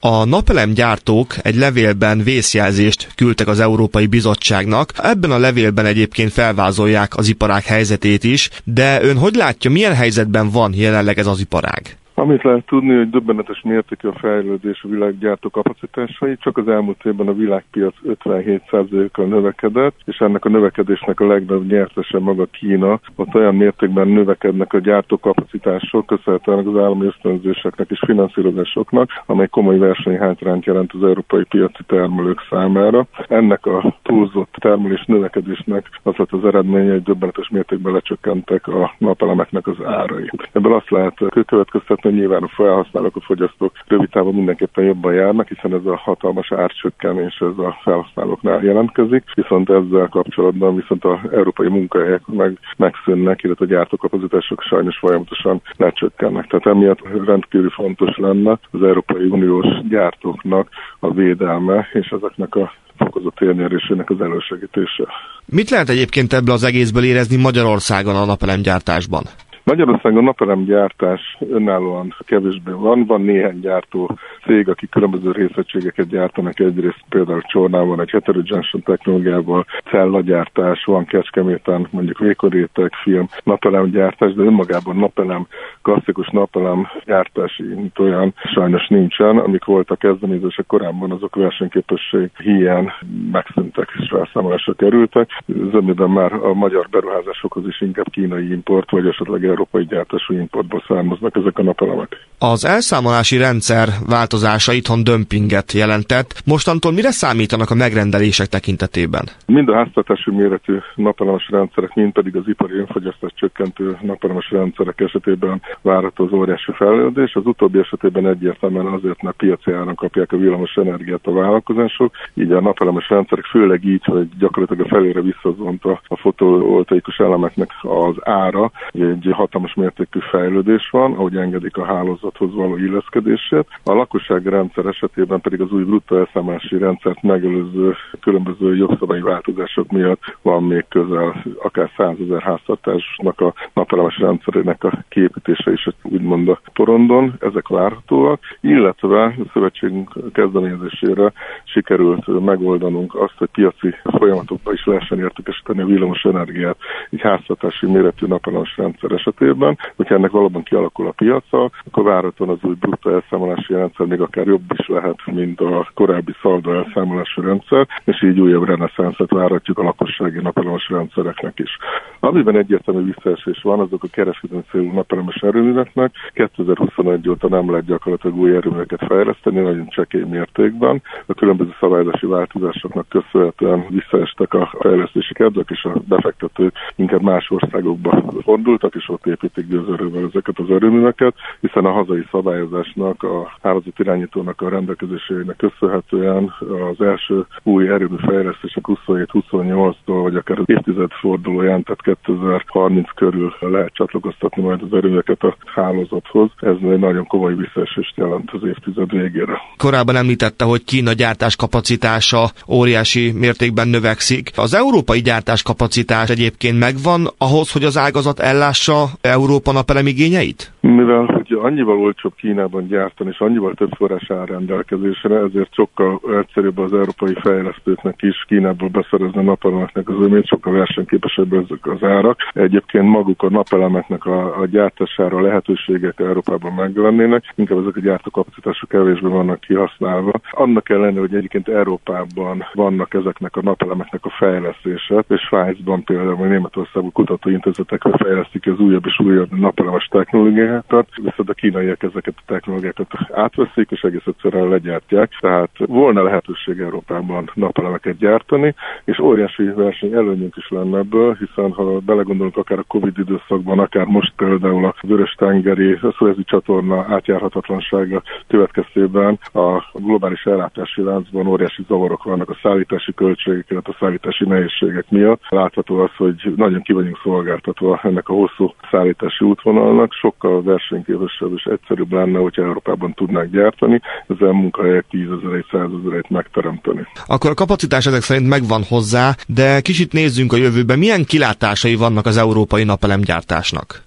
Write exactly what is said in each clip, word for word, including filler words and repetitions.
A napelemgyártók egy levélben vészjelzést küldtek az Európai Bizottságnak. Ebben a levélben egyébként felvázolják az iparág helyzetét is, de ön hogy látja, milyen helyzetben van jelenleg ez az iparág? Amit lehet tudni, hogy döbbenetes mértékű a fejlődés a világgyártó kapacitásai, csak az elmúlt évben a világpiac ötvenhét százalékkal növekedett, és ennek a növekedésnek a legnagyobb nyertese maga Kína. Ott olyan mértékben növekednek a gyártókapacitások, köszönhetően az állami ösztönzéseknek és finanszírozásoknak, amely komoly versenyhátrányt jelent az európai piaci termelők számára. Ennek a túlzott termelés növekedésnek az lett az eredménye, hogy döbbenetes mértékben lecsökkentek a napelemeknek az árai. Ebből azt lehet következtetni, hogy nyilván a felhasználók, a fogyasztók rövid távon mindenképpen jobban járnak, hiszen ez a hatalmas árcsökkenés ez a felhasználóknál jelentkezik, viszont ezzel kapcsolatban viszont az európai munkahelyek meg, megszűnnek, illetve a gyártókapacitások sajnos folyamatosan lecsökkennek. Tehát emiatt rendkívül fontos lenne az Európai Uniós gyártóknak a védelme és ezeknek a fokozott érnyerésének az elősegítése. Mit lehet egyébként ebből az egészből érezni Magyarországon a napelemgyártásban? Magyarországon a napelemgyártás önállóan kevésbé van. Van néhány gyártó cég, akik különböző részegységeket gyártanak. Egyrészt például Csornában egy heterojunction technológiával cellagyártás, van Kecskeméten mondjuk vékoréteg, film, napelemgyártás, de önmagában napelem, klasszikus napelem gyártási olyan sajnos nincsen. Amik voltak kezdeményezések korábban, azok versenyképesség hiány megszűntek és felszámolásra kerültek. Zömében már a magyar beruházásokhoz is inkább kínai import, vagy esetleg európai gyártású importból származnak ezek a napelemek. Az elszámolási rendszer változása itthon dömpinget jelentett. Mostantól mire számítanak a megrendelések tekintetében? Mind a háztartási méretű napelemes rendszerek, mind pedig az ipari önfogyasztást csökkentő napelemes rendszerek esetében várható az óriási fejlődés. Az utóbbi esetében egyértelműen azért, mert piaci áron kapják a villamos energiát a vállalkozások, így a napelemes rendszerek főleg így, hogy gyakorlatilag a felére visszazonta a fotovoltaikus elemeknek az ára, egy hatalmas mértékű fejlődés van, ahogy engedik a hálózathoz való illeszkedését. A lakossági rendszer esetében pedig az új bruttó elszámolási rendszert megelőző különböző jogszabályi változások miatt van még közel akár százezer háztartásnak a napelemes rendszerének a kiépítése is úgymond a porondon. Ezek várhatóak, illetve a szövetségünk kezdeményezésére sikerült megoldanunk azt, hogy piaci folyamatokban is lehessen értékesíteni a villamos energiát egy háztartási méretű napelemes rendszer esetében. Hogyha ennek valóban kialakul a piaca, akkor várhatóan az új bruttó elszámolási rendszer még akár jobb is lehet, mint a korábbi szaldó elszámolási rendszer, és így újabb reneszánszet várhatjuk a lakossági napelemes rendszereknek is. Amiben egyértelmű visszaesés van, azok a kereskedelmi célú napelemes erőműveknek. kétezer-huszonegy óta nem lehet gyakorlatilag új erőműveket fejleszteni, nagyon csekély mértékben. A különböző szabályozási változásoknak köszönhetően visszaestek a fejlesztési kedvek, és a befektetők inkább más országokba fordultak, és ott építik gőzerővel ezeket az erőműveket, hiszen a hazai szabályozásnak, a hálózatirányítónak a rendelkezéseinek köszönhetően az első új erőmű fejlesztések huszonhét-huszonnyolctól, vagy akár az évtized fordulóján, tehát kétezer-harminc körül lehet csatlakoztatni majd az erőműveket a hálózathoz. Ez egy nagyon komoly visszaesést jelent az évtized végére. Korábban említette, hogy Kína gyártás kapacitása óriási mértékben növekszik. Az európai gyártás kapacitás egyébként megvan ahhoz, hogy az ágazat ellássa Európa napelem igényeit? Mivel hogy annyival olcsóbb Kínában gyártani, és annyival több forrás áll rendelkezésre, ezért sokkal egyszerűbb az európai fejlesztőknek is Kínából beszerezni a napelemeknek az örömét, sokkal versenyképesebb ezek az árak. Egyébként maguk a napelemeknek a, a gyártására lehetőségek Európában meglennének, inkább ezek a gyártókapacitások kevésbé vannak kihasználva. Annak ellenére, hogy egyébként Európában vannak ezeknek a napelemeknek a fejlesztése, és Svájcban például Németországban kutatóintézetek fejlesztik az újabb és újabb napelemes technológiákat, viszont a kínaiak ezeket a technológiákat átveszik, és egész egyszerűen legyártják. Tehát volna lehetőség Európában napelemeket gyártani, és óriási verseny előnyünk is lenne ebből, hiszen ha belegondolunk akár a Covid időszakban, akár most például a Vörös-tengeri, a Szuezi csatorna átjárhatatlansága következtében a globális ellátási láncban óriási zavarok vannak a szállítási költségek, illetve a szállítási nehézségek miatt. Látható az, hogy nagyon ki vagyunk szolgáltatva ennek a hosszú szállítási útvonalnak, sokkal versenyképesebb és egyszerűbb lenne, hogyha Európában tudnák gyártani, ezzel munkahelyek tízezereit, százezereit megteremteni. Akkor a kapacitás ezek szerint megvan hozzá, de kicsit nézzünk a jövőbe, milyen kilátásai vannak az európai napelemgyártásnak?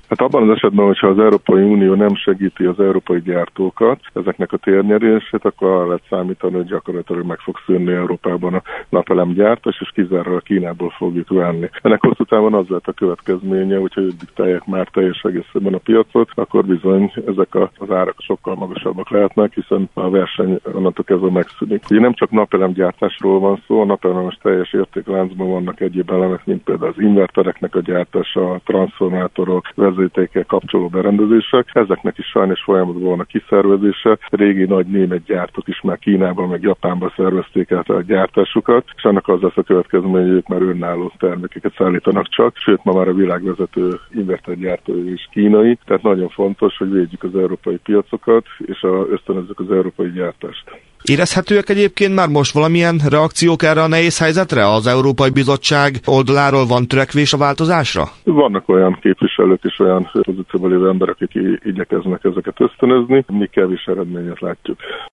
Hát abban az esetben, hogyha az Európai Unió nem segíti az európai gyártókat, ezeknek a térnyerését, akkor arra lehet számítani, hogy gyakorlatilag meg fog szűnni Európában a napelemgyártás, és kizárólag Kínából fogjuk venni. Ennek hosszú távon az lehet a következménye, hogyha ők diktálják már teljes egészében a piacot, akkor bizony ezek az árak sokkal magasabbak lehetnek, hiszen a verseny onnantól kezdve megszűnik. Ugye nem csak napelemgyártásról van szó, a napelemes teljes értékláncban vannak egyéb elemek, mint például az invertereknek a gyártása, a transformátorok, vezetékkel kapcsoló berendezések. Ezeknek is sajnos folyamatban van a kiszervezése. Régi nagy német gyártók is már Kínában, meg Japánban szervezték át a gyártásukat, és annak az lesz a következmény, hogy ők már önálló termékeket szállítanak csak, sőt ma már a világvezető invertergyártó is kínai, tehát nagyon fontos, hogy védjük az európai piacokat, és ösztönözzük az európai gyártást. Érezhetőek egyébként már most valamilyen reakciók erre a nehéz helyzetre? Az Európai Bizottság oldaláról van törekvés a változásra? Vannak olyan képviselők és olyan pozícióban lévő emberek, akik igyekeznek ezeket ösztönözni, mi kevés eredményet látjuk.